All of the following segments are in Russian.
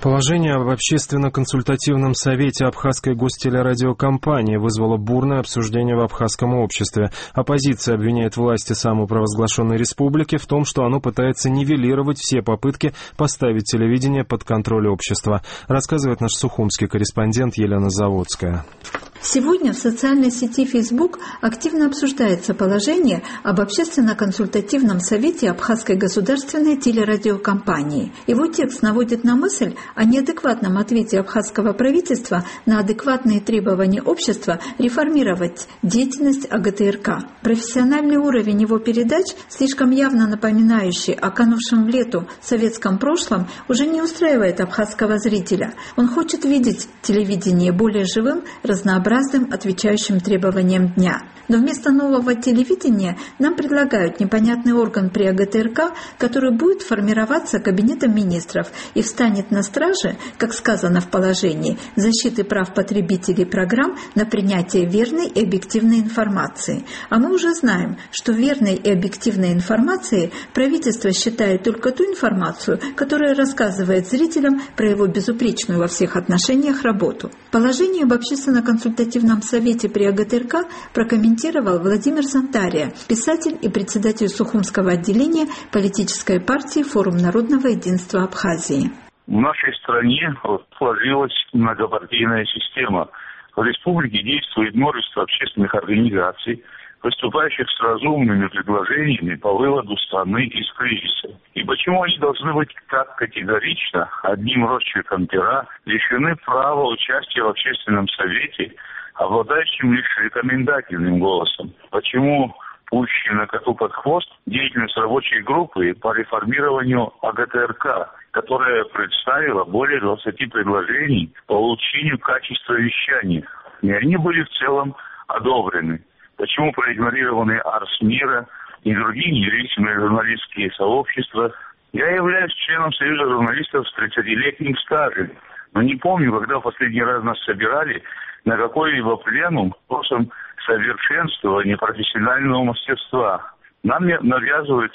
Положение об общественно-консультативном совете Абхазской гостелерадиокомпании вызвало бурное обсуждение в абхазском обществе. Оппозиция обвиняет власти самопровозглашенной республики в том, что оно пытается нивелировать все попытки поставить телевидение под контроль общества, рассказывает наш сухумский корреспондент Елена Заводская. Сегодня в социальной сети Facebook активно обсуждается положение об общественно-консультативном совете Абхазской государственной телерадиокомпании. Его текст наводит на мысль о неадекватном ответе абхазского правительства на адекватные требования общества реформировать деятельность АГТРК. Профессиональный уровень его передач, слишком явно напоминающий о канувшем в лету советском прошлом, уже не устраивает абхазского зрителя. Он хочет видеть телевидение более живым, разнообразным, отвечающим требованиям дня. Но вместо нового телевидения нам предлагают непонятный орган при АГТРК, который будет формироваться Кабинетом министров и встанет на страже, как сказано в положении, защиты прав потребителей программ на принятие верной и объективной информации. А мы уже знаем, что верной и объективной информацией правительство считает только ту информацию, которая рассказывает зрителям про его безупречную во всех отношениях работу. Положение об общественно-консультативном совете при АГТРК прокомментировал Владимир Зонтария, писатель и председатель Сухумского отделения политической партии «Форум народного единства Абхазии». В нашей стране сложилась многопартийная система. В республике действует множество общественных организаций, выступающих с разумными предложениями по выводу страны из кризиса. И почему они должны быть так категорично, одним росчерком пера, лишены права участия в общественном совете, обладающим лишь рекомендательным голосом? Почему пущена на коту под хвост деятельность рабочей группы по реформированию АГТРК, которая представила более 20 предложений по улучшению качества вещания, и они были в целом одобрены? Почему проигнорированы Арс Мира и другие независимые журналистские сообщества? Я являюсь членом Союза журналистов с 30-летним стажем, но не помню, когда в последний раз нас собирали на какой-либо пленум вопросом совершенствования профессионального мастерства. Нам навязывают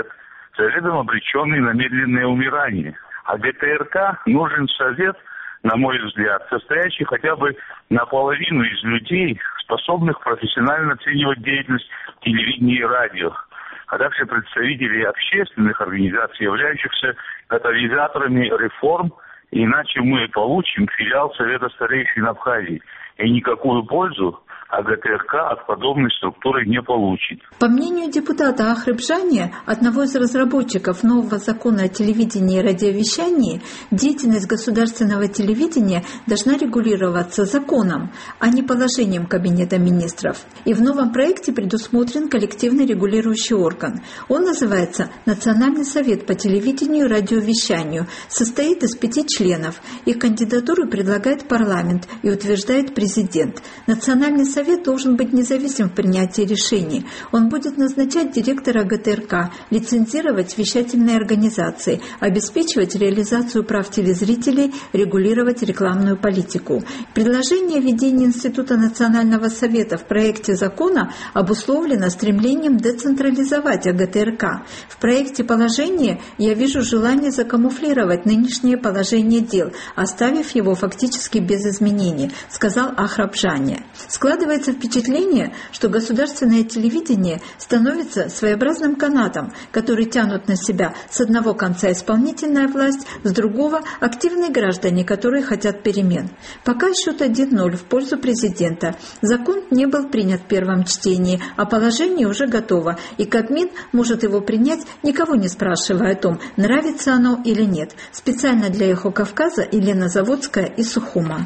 советом обреченный на медленное умирание. А ГТРК нужен совет, на мой взгляд, состоящий хотя бы наполовину из людей, способных профессионально оценивать деятельность телевидения и радио, а также представителей общественных организаций, являющихся катализаторами реформ, иначе мы получим филиал Совета старейшин Абхазии, и никакую пользу АГТРК от подобной структуры не получит. По мнению депутата Ахрыбжания, одного из разработчиков нового закона о телевидении и радиовещании, деятельность государственного телевидения должна регулироваться законом, а не положением Кабинета министров. И в новом проекте предусмотрен коллективный регулирующий орган. Он называется Национальный совет по телевидению и радиовещанию, состоит из 5 членов. Их кандидатуру предлагает парламент и утверждает президент. Национальный совет должен быть независим в принятии решений. Он будет назначать директора ГТРК, лицензировать вещательные организации, обеспечивать реализацию прав телезрителей, регулировать рекламную политику. Предложение введения Института национального совета в проекте закона обусловлено стремлением децентрализовать АГТРК. В проекте положения я вижу желание закамуфлировать нынешнее положение дел, оставив его фактически без изменений, сказал Ахрабжания. Складывается впечатление, что государственное телевидение становится своеобразным канатом, который тянут на себя с одного конца исполнительная власть, с другого – активные граждане, которые хотят перемен. Пока счет 1-0 в пользу президента. Закон не был принят в первом чтении, а положение уже готово, и Кабмин может его принять, никого не спрашивая о том, нравится оно или нет. Специально для «Эхо Кавказа» Елена Заводская из Сухума.